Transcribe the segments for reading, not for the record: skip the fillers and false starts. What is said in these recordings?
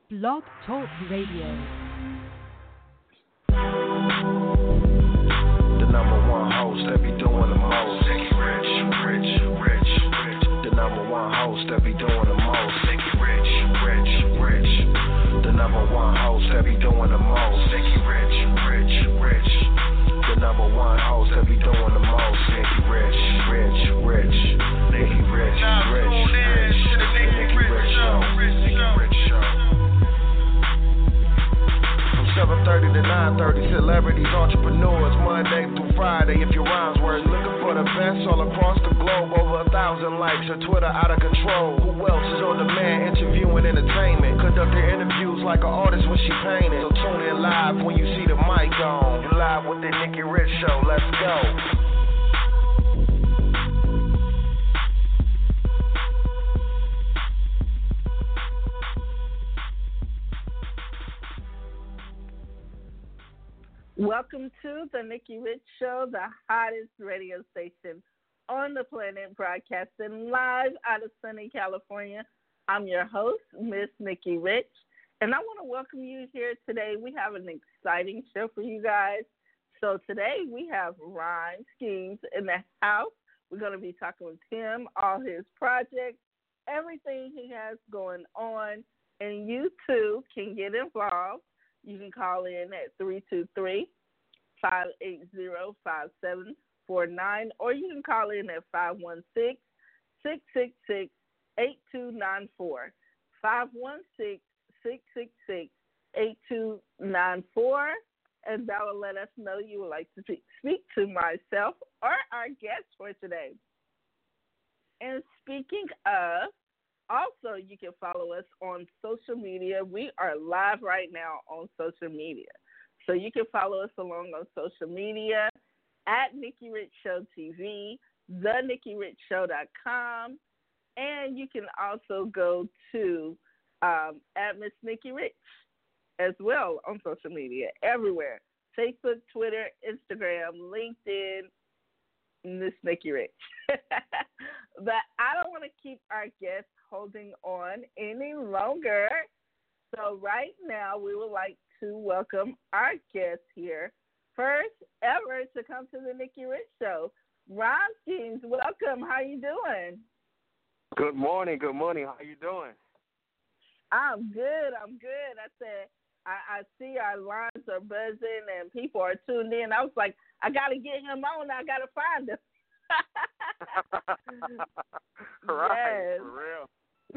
Blog Talk Radio. The number one host that be doing the most. Rich. The number one host that be doing the most. Rich. The number one host that be doing the most. Rich. The number one host that be doing the most. Rich. Nikki Rich. The Nikki Rich Show. 7:30 to 9:30, celebrities, entrepreneurs, Monday through Friday. If your rhymes were looking for the best all across the globe, over 1,000 likes, your Twitter out of control. Who else is on demand, interviewing entertainment? Conducting interviews like an artist when she painted. So tune in live when you see the mic on. You live with the Nikki Rich Show. Let's go. Welcome to the Nikki Rich Show, the hottest radio station on the planet, broadcasting live out of sunny California. I'm your host, Miss Nikki Rich, and I want to welcome you here today. We have an exciting show for you guys. So today we have Rhyme Schemes in the house. We're going to be talking with him, all his projects, everything he has going on, and you too can get involved. You can call in at 323-580-5749, or you can call in at 516-666-8294. 516-666-8294, and that will let us know you would like to speak to myself or our guest for today. And speaking of, also, you can follow us on social media. We are live right now on social media. So you can follow us along on social media at Nikki Rich Show TV, thenikkirichshow.com, and you can also go to at Miss Nikki Rich as well on social media, everywhere. Facebook, Twitter, Instagram, LinkedIn, Miss Nikki Rich. But I don't want to keep our guests holding on any longer. So right now we would like to welcome our guest here, first ever to come to the Nikki Rich Show. Rhyme Schemes, welcome. How you doing? Good morning. How you doing? I'm good. I said, I see our lines are buzzing and people are tuned in. I was like, I got to get him on. I got to find him. Right, for real.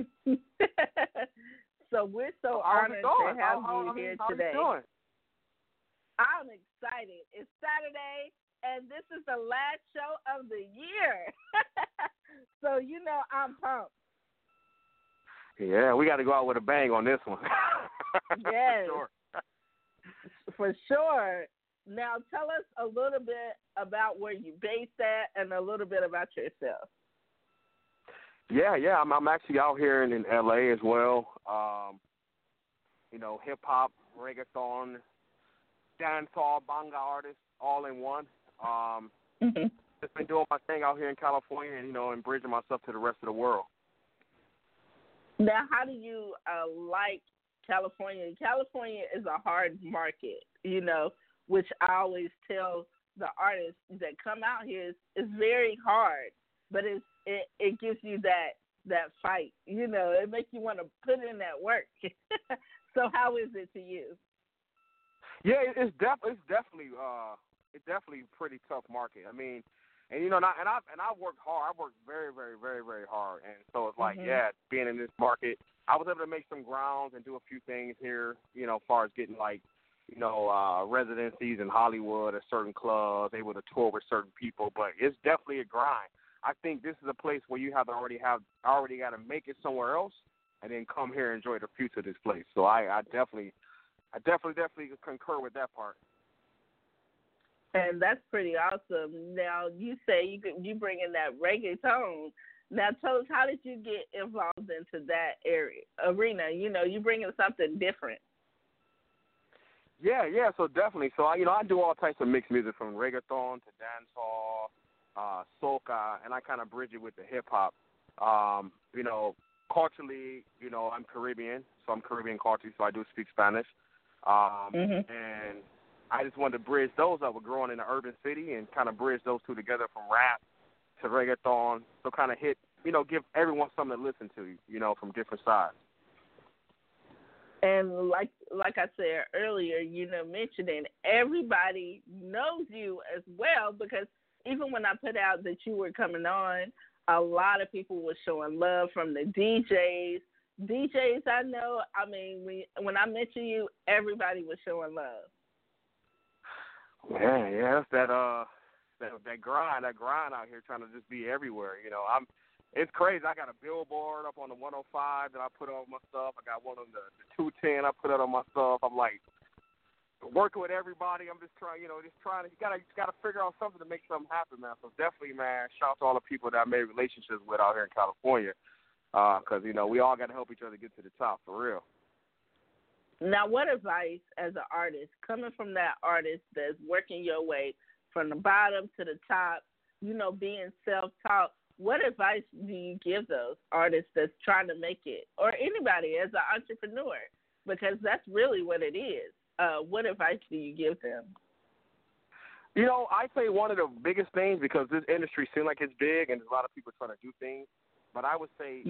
So we're so honored to have you here today. How you doing? I'm excited. It's Saturday, and this is the last show of the year. So, I'm pumped. Yeah, we got to go out with a bang on this one. Yes. For sure. Now, tell us a little bit about where you're based at and a little bit about yourself. Yeah. I'm actually out here in L.A. as well. Hip-hop, reggaeton, dancehall, banga artist, all in one. Just been doing my thing out here in California and bridging myself to the rest of the world. Now, how do you like California? California is a hard market, which I always tell the artists that come out here is very hard, but it gives you that fight, it makes you want to put in that work. So how is it to you? Yeah, it's definitely a pretty tough market. I mean, and I worked hard. I worked very, very, very, very hard, and so it's like, being in this market, I was able to make some grounds and do a few things here, as far as getting residencies in Hollywood at certain clubs, able to tour with certain people, but it's definitely a grind. I think this is a place where you already got to make it somewhere else, and then come here and enjoy the future of this place. So I definitely concur with that part. And that's pretty awesome. Now, you say you bring in that reggaeton. Now, tell us, how did you get involved into that arena? You bring in something different. Yeah. So definitely. So I do all types of mixed music, from reggaeton to dancehall, soca, and I kind of bridge it with the hip hop. culturally, you know, I'm Caribbean, so I'm Caribbean culture, so I do speak Spanish. And I just wanted to bridge those up with growing in the urban city and kind of bridge those two together from rap to reggaeton, so kind of hit, you know, give everyone something to listen to, you know, from different sides. And like I said earlier, you know, mentioning everybody knows you as well, because even when I put out that you were coming on, a lot of people were showing love from the DJs. DJs I know, I mean, when I mention you, everybody was showing love. Man, yeah, that's that grind out here, trying to just be everywhere. You know, it's crazy. I got a billboard up on the 105 that I put on my stuff. I got one on the 210 I put out on my stuff. I'm like working with everybody. I'm just trying, you know, you gotta figure out something to make something happen, man. So definitely, man, shout out to all the people that I made relationships with out here in California, because you know we all got to help each other get to the top for real. Now, what advice as an artist, coming from that artist that's working your way from the bottom to the top, you know, being self-taught, what advice do you give those artists that's trying to make it, or anybody as an entrepreneur? Because that's really what it is. What advice do you give them? You know, I say one of the biggest things, because this industry seems like it's big and there's a lot of people trying to do things, but I would say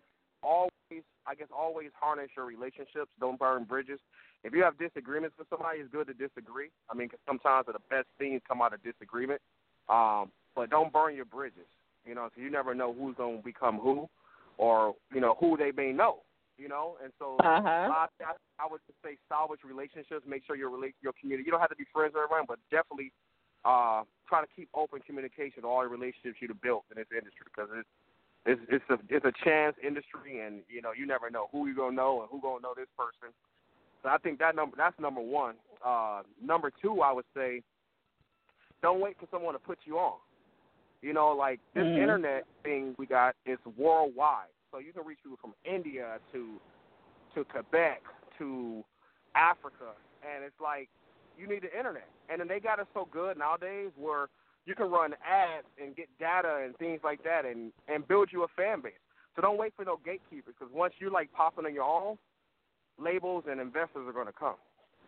always harness your relationships. Don't burn bridges. If you have disagreements with somebody, it's good to disagree. I mean, 'cause sometimes the best things come out of disagreement. But don't burn your bridges. You know, so you never know who's going to become who, or, you know, who they may know. You know, and so I would just say salvage relationships. Make sure your community. You don't have to be friends with everyone, but definitely try to keep open communication to all the relationships you've built in this industry, because it's a chance industry, and you know you never know who you're gonna know and who gonna know this person. So I think that's number one. Number two, I would say, don't wait for someone to put you on. You know, like this internet thing we got is worldwide. So you can reach people from India to Quebec to Africa, and it's like you need the internet. And then they got it so good nowadays where you can run ads and get data and things like that, and build you a fan base. So don't wait for no gatekeepers, because once you like popping on your own, labels and investors are going to come.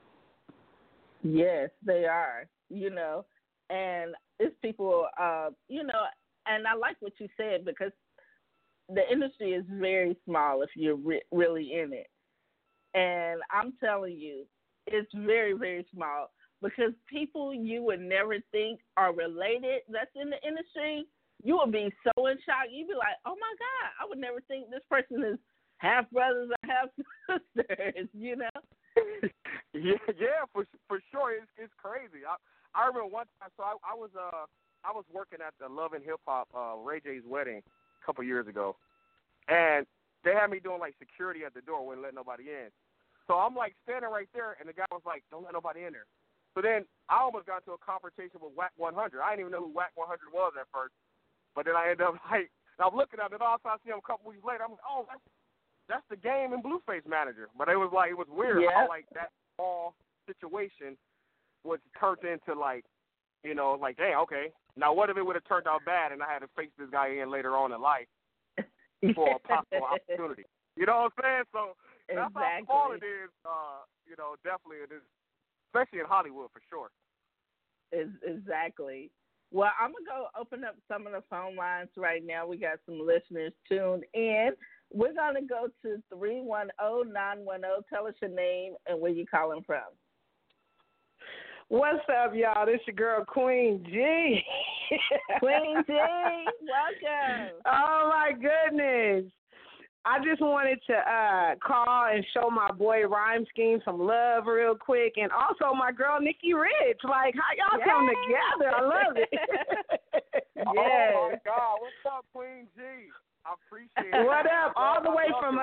Yes, they are. You know, and it's people. You know, and I like what you said, because the industry is very small if you're really in it. And I'm telling you, it's very, very small, because people you would never think are related that's in the industry, you would be so in shock. You'd be like, oh, my God, I would never think this person is half brothers or half sisters, you know? yeah, for sure. It's crazy. I remember one time, so I was working at the Love and Hip Hop, Ray J's wedding, couple years ago, and they had me doing like security at the door, wouldn't let nobody in. So I'm like standing right there, and the guy was like, "Don't let nobody in there." So then I almost got into a confrontation with Wack 100. I didn't even know who Wack 100 was at first, but then I ended up like, I'm looking at it, and all of a sudden I see him a couple weeks later. I'm like, "Oh, that's the Game and Blueface manager." But it was weird how like that small situation was turned into like, you know, like, hey, okay. Now, what if it would have turned out bad and I had to face this guy in later on in life for a possible opportunity? You know what I'm saying? So that's how small it is. You know, definitely it is, especially in Hollywood for sure. Exactly. Well, I'm going to go open up some of the phone lines right now. We got some listeners tuned in. We're going to go to 310-910. Tell us your name and where you calling from. What's up, y'all? This your girl, Queen G. Queen G, welcome. Oh, my goodness. I just wanted to call and show my boy Rhyme Scheme some love real quick, and also my girl Nikki Rich. Like, how y'all come together? I love it. Oh, my God. What's up, Queen G? I appreciate it. What up? All the way from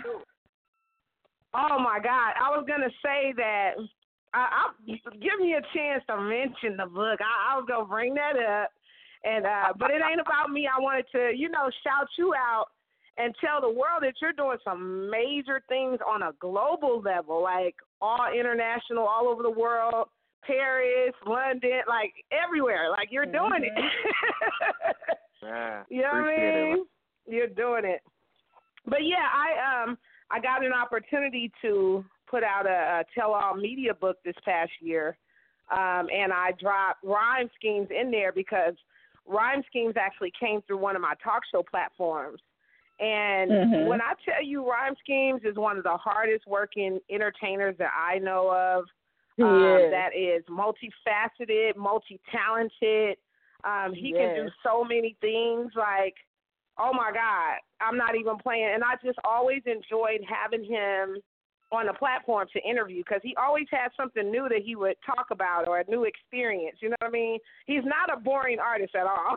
oh, my God. I was going to say that give me a chance to mention the book. I was going to bring that up, and but it ain't about me. I wanted to, you know, shout you out and tell the world that you're doing some major things on a global level, like all international, all over the world, Paris, London, like everywhere. Like you're doing it. Yeah, you know what I mean? You're doing it. But yeah, I got an opportunity to put out a tell-all media book this past year, and I dropped Rhyme Schemes in there because Rhyme Schemes actually came through one of my talk show platforms. And when I tell you Rhyme Schemes is one of the hardest working entertainers that I know of, that is multifaceted, multi-talented. He can do so many things, like, oh, my God, I'm not even playing. And I just always enjoyed having him on the platform to interview because he always had something new that he would talk about or a new experience. You know what I mean? He's not a boring artist at all.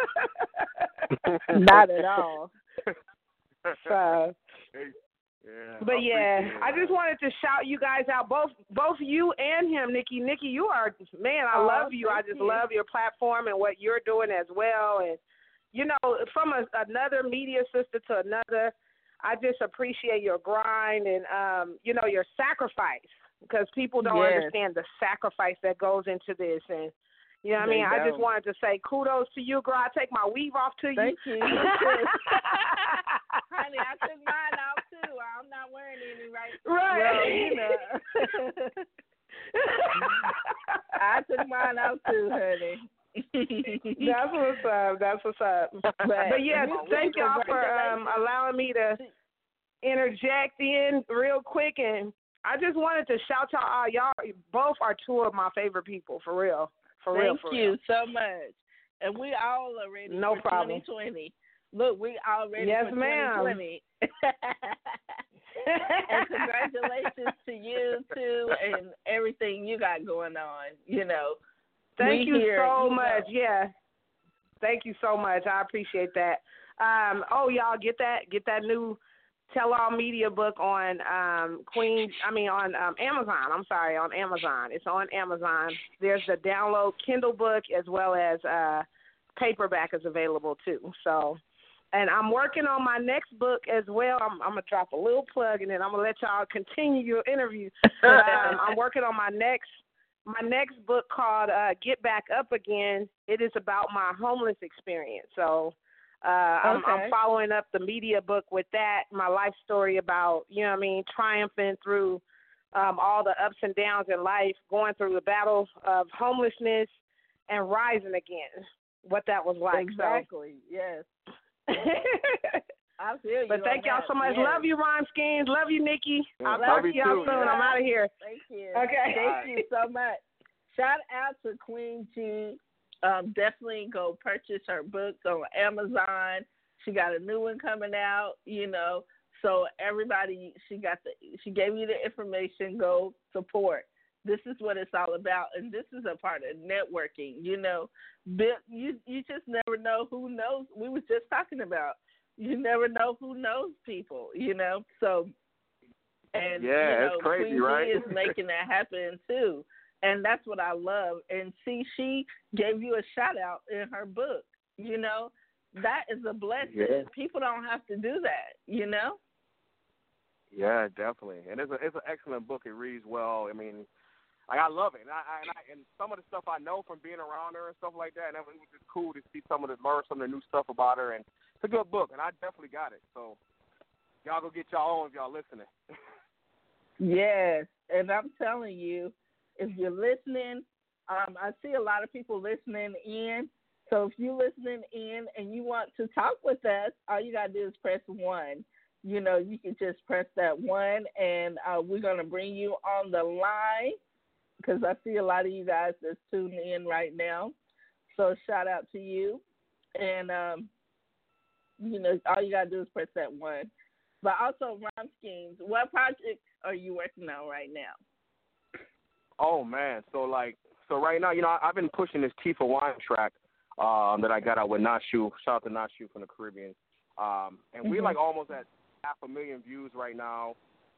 Not at all. So, but yeah, appreciate I just wanted to shout you guys out, both you and him, Nikki. Nikki, you are, man, I love you. I just love your platform and what you're doing as well. And, you know, from another media sister to another, I just appreciate your grind and, you know, your sacrifice because people don't understand the sacrifice that goes into this. And, you know what I mean? I just wanted to say kudos to you, girl. I take my weave off to you. Thank you. Honey, I took mine off, too. I'm not wearing any right. Well, you know. I took mine off, too, honey. That's what's up. That's what's up. But yeah, thank y'all for allowing me to interject in real quick. And I just wanted to shout y'all out. Y'all both are two of my favorite people, for real. Thank you so much. And we all are ready for 2020. Look, we all ready for 2020. And congratulations to you, too, and everything you got going on, you know. Thank you so much. Yeah. Thank you so much. I appreciate that. Y'all get that new tell-all media book on Amazon. I'm sorry, on Amazon. It's on Amazon. There's the download Kindle book as well as paperback is available too. So, and I'm working on my next book as well. I'm gonna drop a little plug and then I'm gonna let y'all continue your interview. I'm working on my next book called Get Back Up Again. It is about my homeless experience. So I'm following up the media book with that, my life story about, you know what I mean, triumphing through all the ups and downs in life, going through the battle of homelessness and rising again, what that was like. Exactly, yes. I feel you. But thank y'all so much. Yes. Love you, Rhyme Schemes. Love you, Nikki. I'll talk to y'all soon. I'm out of here. Thank you. Okay. Thank you so much. Shout out to Queen G. Definitely go purchase her books on Amazon. She got a new one coming out, you know. So everybody, she gave you the information. Go support. This is what it's all about, and this is a part of networking. You know, you just never know who knows. We were just talking about. You never know who knows people. You know, so and it's crazy, Queen right? G is making that happen too. And that's what I love. And see, she gave you a shout out in her book. You know, that is a blessing. Yeah. People don't have to do that, you know? Yeah, definitely. And it's an excellent book. It reads well. I mean, I love it. And some of the stuff I know from being around her and stuff like that, and it was just cool to see learn some of the new stuff about her. And it's a good book, and I definitely got it. So y'all go get y'all own if y'all listening. Yes, and I'm telling you, if you're listening, I see a lot of people listening in. So if you're listening in and you want to talk with us, all you got to do is press 1. You know, you can just press that 1, and we're going to bring you on the line because I see a lot of you guys that's tuning in right now. So shout out to you. And, you know, all you got to do is press that 1. But also, Rhyme Schemes, what projects are you working on right now? Oh, man. So right now, you know, I've been pushing this Tifa Wine track that I got out with Nashu. Shout out to Nashu from the Caribbean. And we're like almost at 500,000 views right now.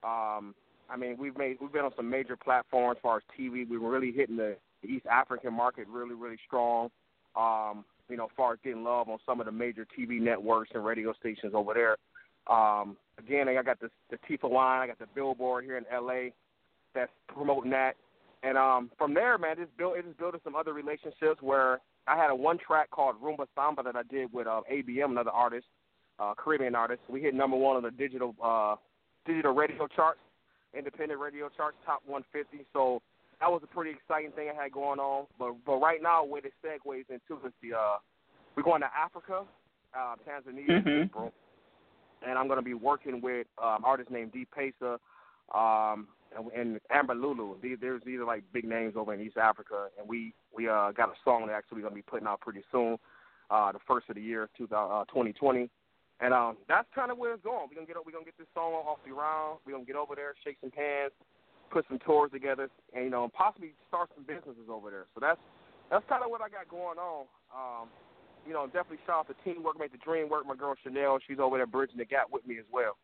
I mean, we've been on some major platforms as far as TV. We were really hitting the East African market really, really strong. You know, as far as getting love on some of the major TV networks and radio stations over there. Again, I got the Tifa Wine. I got the Billboard here in L.A. that's promoting that. And from there, man, it just built some other relationships where I had a one track called Rumba Samba that I did with ABM, another artist. Caribbean artist. We hit number one on the digital radio charts, independent radio charts, top 150. So that was a pretty exciting thing I had going on. But right now, where it segues into is we're going to Africa, Tanzania in April, and I'm going to be working with an artist named D Pesa and Amber Lulu. These are like big names over in East Africa, and we got a song that actually going to be putting out pretty soon, the first of the year, 2020. And that's kind of where it's going. We're gonna get this song off the ground. We're gonna get over there, shake some hands, put some tours together, and possibly start some businesses over there. So that's kind of what I got going on. Definitely shout out to Teamwork Make the Dream Work. My girl Chanel, she's over there bridging the gap with me as well.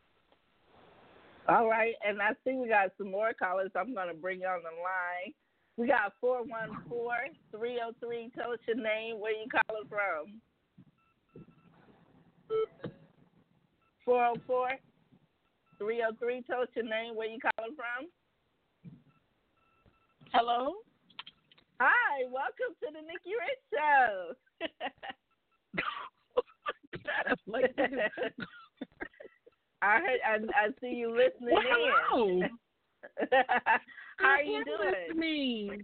All right, and I see we got some more callers. I'm gonna bring you on the line. We got 414-303. Tell us your name, where you calling from. 404-303. Tell us your name, where you calling from. Hello. Hi, welcome to the Nikki Rich Show. I see you listening in. How are you doing? Listening.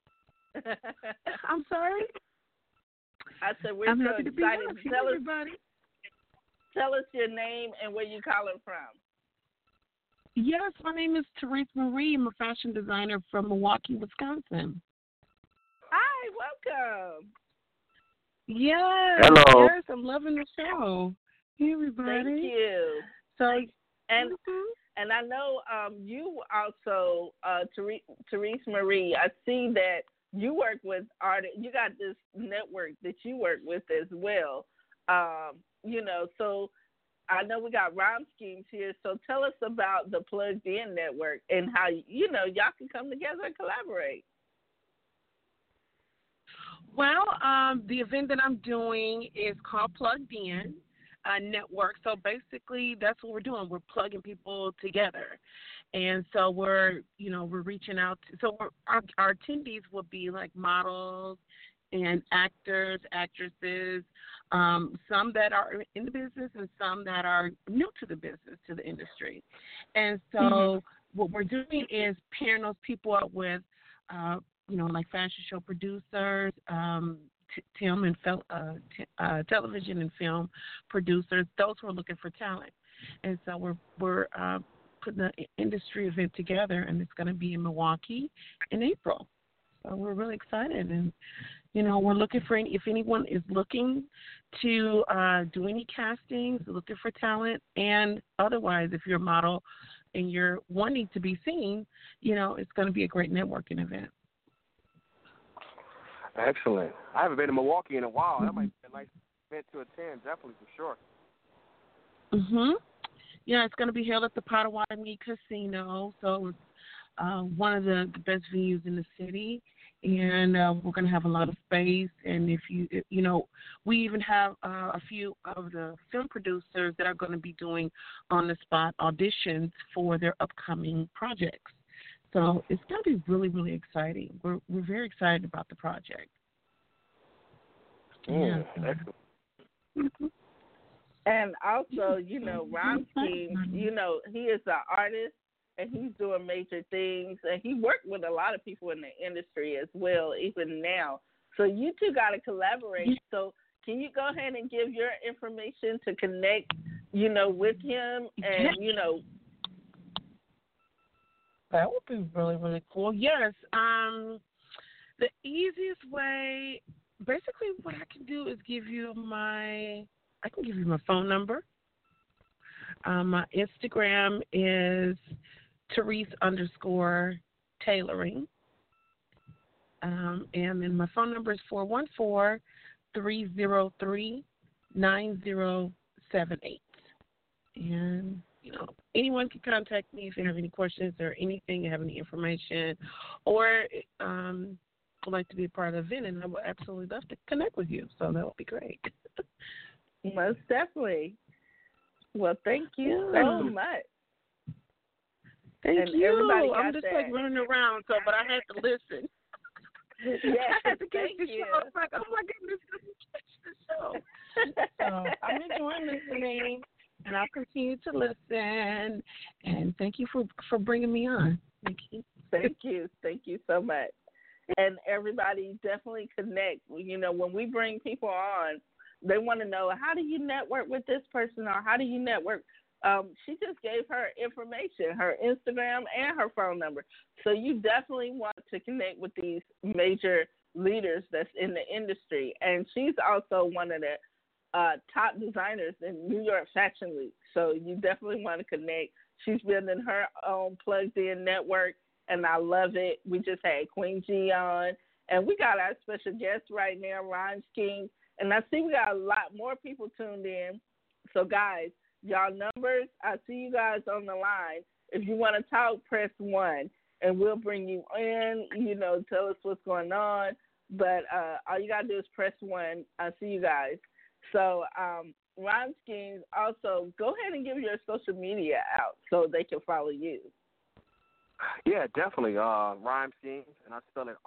I'm sorry. I said we're I'm so happy to be excited. with everybody. Tell us your name and where you calling from. Yes, my name is Therese Marie. I'm a fashion designer from Milwaukee, Wisconsin. Hi, welcome. Yes. Hello. Yes, I'm loving the show. Hey, everybody. Thank you. So, and I know you also, Therese Marie, I see that you work with artists. You got this network that you work with as well. So I know we got Rhyme Schemes here. So tell us about the Plugged In Network and how, y'all can come together and collaborate. Well, the event that I'm doing is called Plugged In Network. So basically that's what we're doing. We're plugging people together. And so we're reaching out. Our attendees will be like models and actors, actresses, some that are in the business and some that are new to the business, to the industry. And so what we're doing is pairing those people up with, like fashion show producers, film and television and film producers, those who are looking for talent. And so we're putting the industry event together, and it's going to be in Milwaukee in April. So we're really excited, and we're looking for if anyone is looking to do any castings, looking for talent, and otherwise, if you're a model and you're wanting to be seen, it's going to be a great networking event. Excellent. I haven't been to Milwaukee in a while. That might be a nice event to attend, definitely, for sure. Yeah, it's going to be held at the Potawatomi Casino, so it's one of the best venues in the city, and we're going to have a lot of space. And if we even have a few of the film producers that are going to be doing on-the-spot auditions for their upcoming projects. So it's going to be really, really exciting. We're very excited about the project. Excellent. And also, Rhyme Schemes, he is an artist and he's doing major things, and he worked with a lot of people in the industry as well, even now. So you two got to collaborate. So can you go ahead and give your information to connect, with him and, That would be really, really cool. Yes. The easiest way, basically what I can do is give you my phone number. My Instagram is Therese_tailoring. And then my phone number is 414-303-9078. And anyone can contact me if you have any questions or anything, you have any information, or would like to be a part of the event, and I would absolutely love to connect with you. So that would be great. Most definitely. Well, thank you so much. Thank you. I'm just that. running around, but I had to listen. Yes, I had to thank catch the you. show. I was like, oh my goodness, let me catch the show. So I'm enjoying listening, and I'll continue to listen. And thank you for bringing me on. Thank you. Thank you so much. And everybody definitely connect. You know, when we bring people on, they want to know, how do you network with this person, or how do you network? She just gave her information, her Instagram and her phone number. So you definitely want to connect with these major leaders that's in the industry. And she's also one of the top designers in New York Fashion Week. So you definitely want to connect. She's building her own plugged in network, and I love it. We just had Queen G on, and we got our special guest right now, Rhyme King. And I see we got a lot more people tuned in. So, guys, y'all numbers, I see you guys on the line. If you want to talk, press 1, and we'll bring you in, you know, tell us what's going on. But all you got to do is press 1. I see you guys. So, Rhyme Schemes, also, go ahead and give your social media out so they can follow you. Yeah, definitely. Rhyme Schemes, and I spell it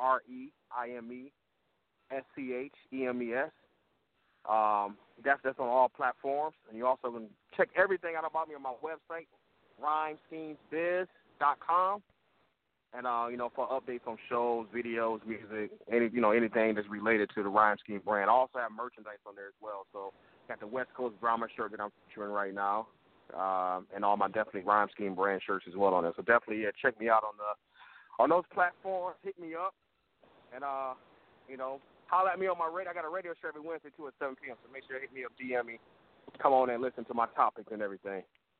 REIMESCHEMES. That's on all platforms. And you also can check everything out about me on my website, rhymeschemesbiz.com. And, you know, for updates on shows, videos, music, anything that's related to the Rhyme Scheme brand. I also have merchandise on there as well. So got the West Coast Drama shirt that I'm featuring right now, and all my definitely Rhyme Scheme brand shirts as well on there. So definitely, check me out on those platforms. Hit me up, and holler at me on my radio. I got a radio show every Wednesday too at 7 p.m. So make sure you hit me up, DM me, come on and listen to my topics and everything.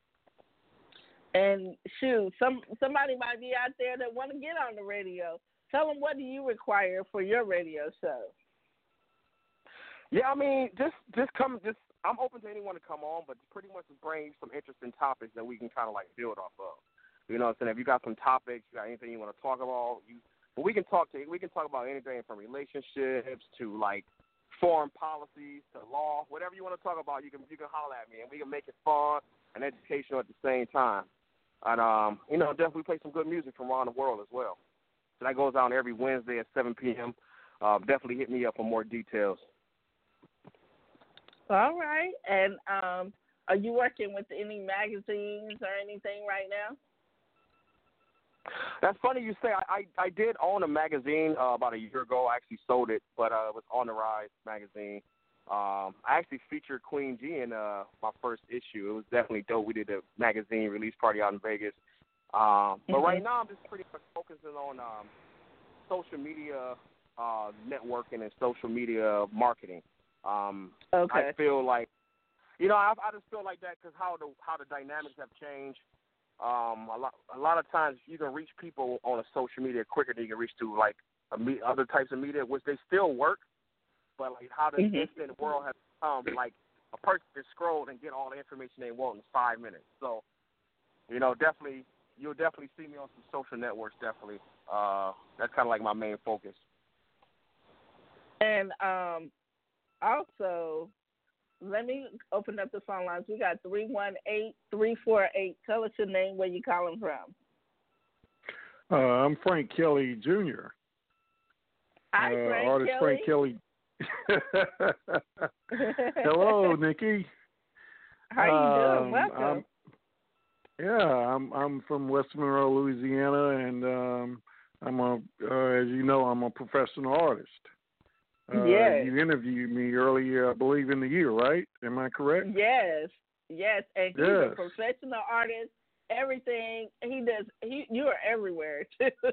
And shoot, somebody might be out there that want to get on the radio. Tell them, what do you require for your radio show? Yeah, I mean, I'm open to anyone to come on, but pretty much just bring some interesting topics that we can kind of like build off of. You know what I'm saying? If you got some topics, you got anything you want to talk about, we can talk about anything from relationships to like foreign policies to law, whatever you want to talk about. You can holler at me, and we can make it fun and educational at the same time. And definitely play some good music from around the world as well. So that goes on every Wednesday at 7 p.m. Definitely hit me up for more details. All right. And are you working with any magazines or anything right now? That's funny you say. I did own a magazine about a year ago. I actually sold it, but it was On the Rise magazine. I actually featured Queen G in my first issue. It was definitely dope. We did a magazine release party out in Vegas. But right now I'm just pretty much focusing on social media networking and social media marketing. Okay. I feel like, I just feel like that because how the dynamics have changed. A lot of times you can reach people on a social media quicker than you can reach to like other types of media, which they still work. But like how the instant world has become, like a person can scroll and get all the information they want in 5 minutes. So, you'll definitely see me on some social networks. Definitely, that's kind of like my main focus. And also, let me open up the phone lines. We got 318-348. Tell us your name, where you calling from. I'm Frank Kelly Jr. Hi, Frank artist Kelly. Frank Kelly. Hello, Nikki. How you doing? Welcome. I'm from West Monroe, Louisiana, and I'm a professional artist. Yes. You interviewed me earlier, I believe, in the year, right? Am I correct? Yes. And he's a professional artist. Everything he does, you are everywhere too.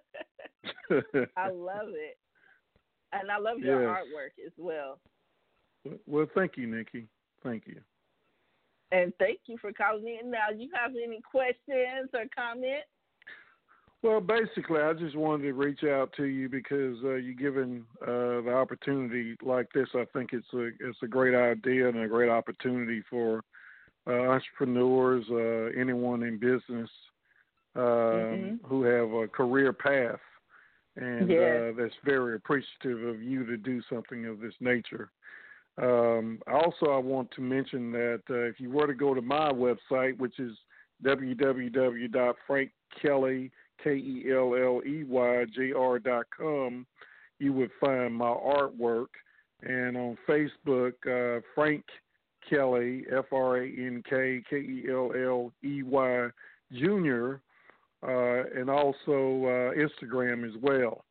I love it, and I love your artwork as well. Well, thank you, Nikki. Thank you. And thank you for calling in. Now, you have any questions or comments? Well, basically, I just wanted to reach out to you because you're given the opportunity like this. I think it's a great idea and a great opportunity for entrepreneurs, anyone in business who have a career path, and that's very appreciative of you to do something of this nature. Also, I want to mention that if you were to go to my website, which is www.frankkellyjr.com, you would find my artwork, and on Facebook, Frank Kelley, FrankKelley Jr., and also Instagram as well.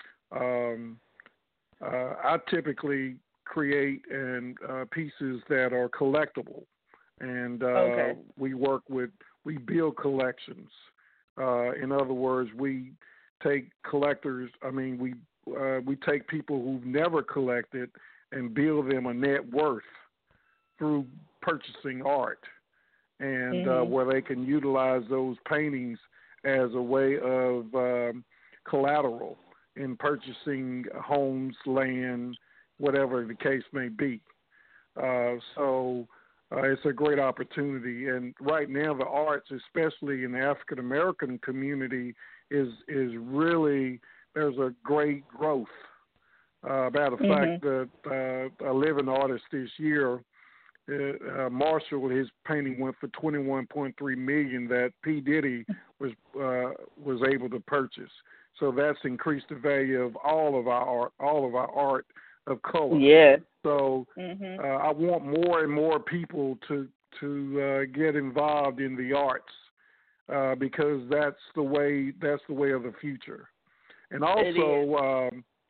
I typically create pieces that are collectible, and we build collections. In other words, we take collectors. We take people who've never collected and build them a net worth through purchasing art, and where they can utilize those paintings as a way of collateral in purchasing homes, land, whatever the case may be. So it's a great opportunity. And right now the arts, especially in the African American community, is really, there's a great growth. Matter of fact, that a living artist this year, Marshall, his painting went for $21.3 million that P. Diddy was able to purchase. So that's increased the value of all of our art of color. Yeah. So I want more and more people to get involved in the arts because that's the way of the future. And also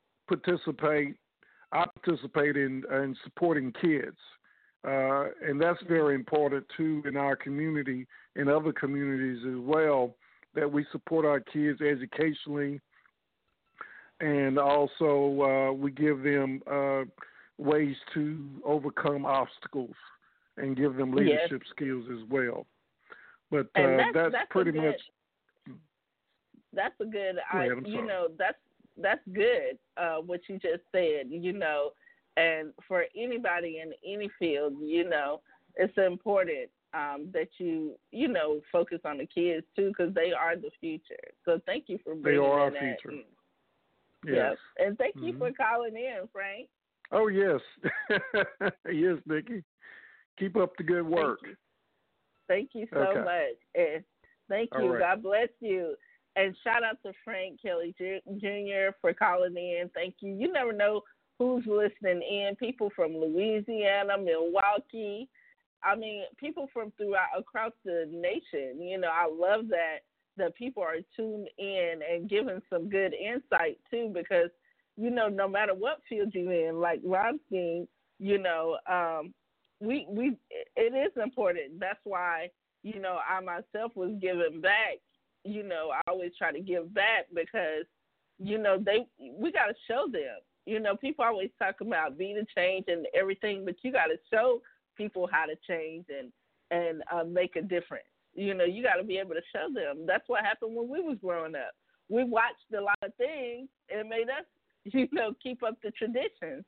I participate in supporting kids. And that's very important, too, in our community, in other communities as well, that we support our kids educationally, and also we give them ways to overcome obstacles and give them leadership skills as well. But that's pretty much. That's a good. That's good. What you just said. And for anybody in any field, it's important that you focus on the kids too, because they are the future. So thank you for bringing that. They are our that future. Yes. And thank you for calling in, Frank. Oh yes, yes, Nikki. Keep up the good work. Thank you so much, and thank you. Right. God bless you. And shout out to Frank Kelley Jr. for calling in. Thank you. You never know who's listening in, people from Louisiana, Milwaukee. People from across the nation. I love that people are tuned in and giving some good insight, too, because, no matter what field you're in, like Rhyme Scheme, it is important. That's why, I myself was giving back. I always try to give back because, we got to show them. People always talk about be the change and everything, but you got to show people how to change and make a difference. You got to be able to show them. That's what happened when we was growing up. We watched a lot of things, and it made us, keep up the traditions,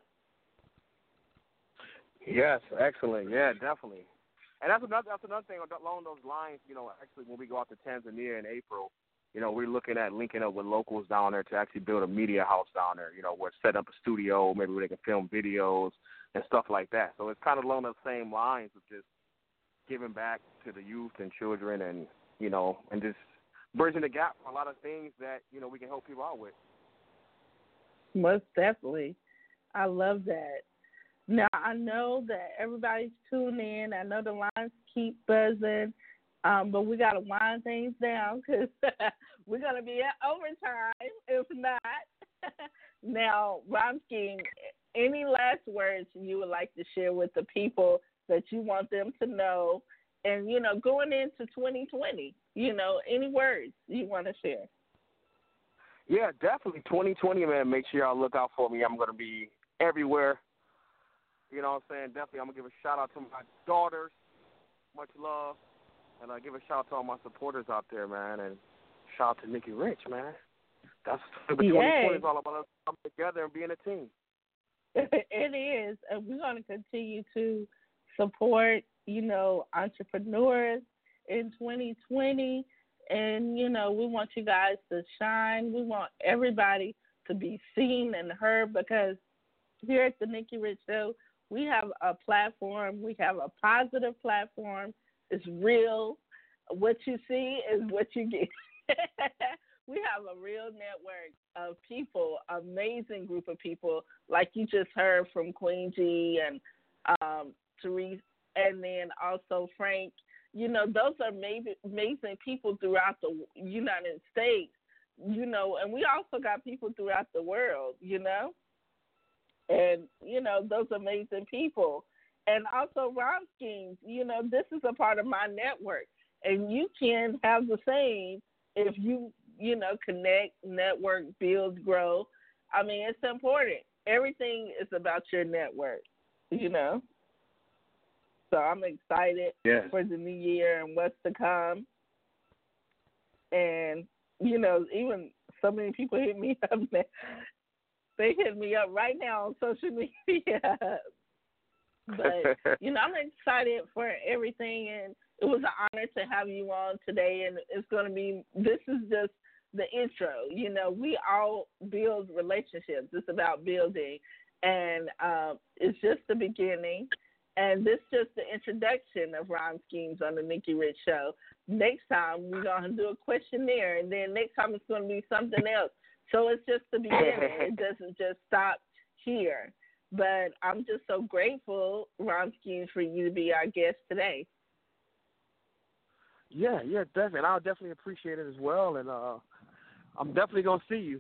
Yes, excellent. Yeah, definitely. And that's another thing along those lines. Actually, when we go out to Tanzania in April, we're looking at linking up with locals down there to actually build a media house down there. We're setting up a studio, maybe where they can film videos and stuff like that. So it's kind of along those same lines of just giving back to the youth and children, and and just bridging the gap for a lot of things that we can help people out with. Most definitely, I love that. Now I know that everybody's tuning in. I know the lines keep buzzing. But we got to wind things down because we're going to be at overtime, if not. Now, Rhyme Scheme, any last words you would like to share with the people that you want them to know? And, going into 2020, any words you want to share? Yeah, definitely. 2020, man, make sure y'all look out for me. I'm going to be everywhere. You know what I'm saying? Definitely, I'm going to give a shout-out to my daughters. Much love. And I give a shout out to all my supporters out there, man, and shout out to Nikki Rich, man. That's what 2020 is all about, us coming together and being a team. It is, and we're going to continue to support, entrepreneurs in 2020, and we want you guys to shine. We want everybody to be seen and heard, because here at the Nikki Rich Show, we have a platform. We have a positive platform. It's real. What you see is what you get. We have a real network of people, amazing group of people, like you just heard from Queen G and Therese, and then also Frank. You know, those are amazing people throughout the United States, you know, and we also got people throughout the world, you know, and, you know, those amazing people. And also Rhyme Schemes, you know, this is a part of my network, and you can have the same if you, you know, connect, network, build, grow. I mean, it's important. Everything is about your network, you know. So I'm excited for the new year and what's to come. And, you know, even so many people hit me up. They hit me up right now on social media. But, you know, I'm excited for everything. And it was an honor to have you on today. And it's going to be, this is just the intro. You know, we all build relationships. It's about building. And it's just the beginning. And this is just the introduction of Rhyme Schemes on the Nikki Rich Show. Next time, we're going to do a questionnaire, and then next time it's going to be something else. So it's just the beginning. It doesn't just stop here. But I'm just so grateful, Rhyme Schemes, for you to be our guest today. Yeah, definitely. And I'll definitely appreciate it as well. And I'm definitely going to see you.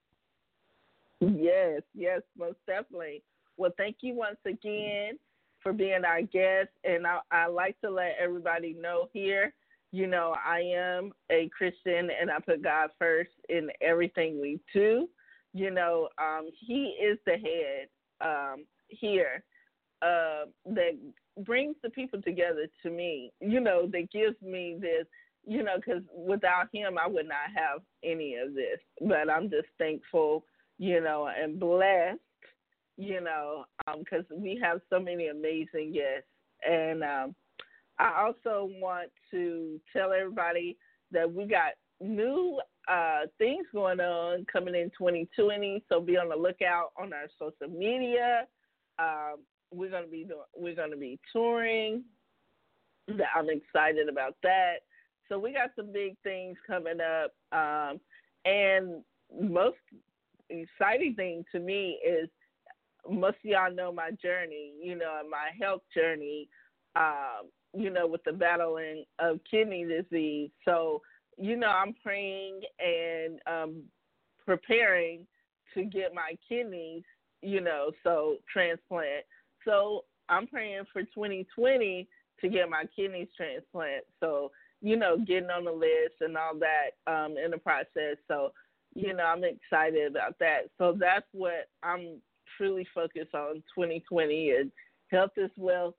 Yes, most definitely. Well, thank you once again for being our guest, and I like to let everybody know here, you know, I am a Christian, and I put God first in everything we do. You know, he is the head here that brings the people together to me, you know, that gives me this, you know, because without him, I would not have any of this. But I'm just thankful, you know, and blessed, you know, because we have so many amazing guests. And I also want to tell everybody that we got new things going on coming in 2020, so be on the lookout on our social media. We're going to be touring. I'm excited about that. So we got some big things coming up. And most exciting thing to me is, most of y'all know my journey, you know, my health journey, you know, with the battling of kidney disease. So, you know, I'm praying and preparing to get my kidneys, you know, so transplant. So I'm praying for 2020 to get my kidneys transplant. So, you know, getting on the list and all that in the process. So, you know, I'm excited about that. So that's what I'm truly focused on 2020 is health is wealth.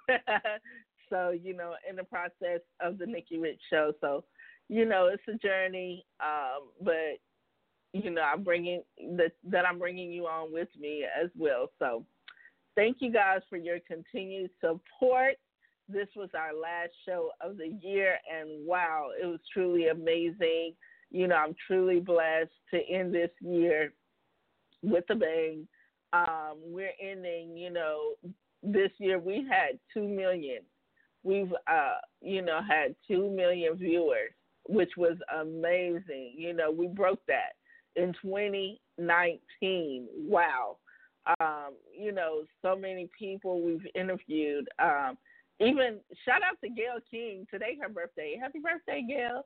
So, you know, in the process of the Nikki Rich Show. So, you know, it's a journey, but, you know, I'm bringing you on with me as well. So thank you guys for your continued support. This was our last show of the year, and wow, it was truly amazing. You know, I'm truly blessed to end this year with a bang. We're ending, you know, this year we had 2 million. We've, you know, had 2 million viewers, which was amazing. You know, we broke that in 2019. Wow. You know, so many people we've interviewed. Even shout out to Gail King. Today her birthday. Happy birthday, Gail.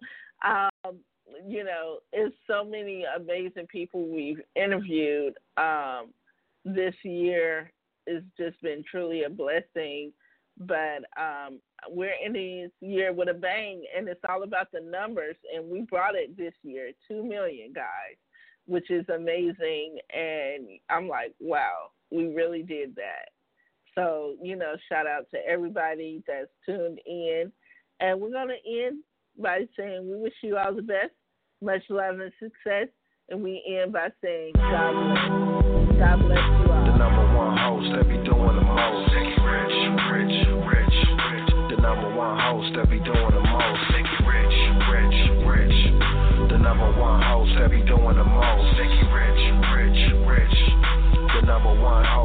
You know, it's so many amazing people we've interviewed. This year has just been truly a blessing. But we're ending this year with a bang, and it's all about the numbers. And we brought it this year, 2 million, guys, which is amazing. And I'm like, wow, we really did that. So, you know, shout out to everybody that's tuned in. And we're going to end by saying we wish you all the best, much love and success. And we end by saying God bless. God bless you all. The number one host that be doing the most. Rich. The number one host that be doing the most. Rich. The number one host that be doing the most. Rich. The number one host.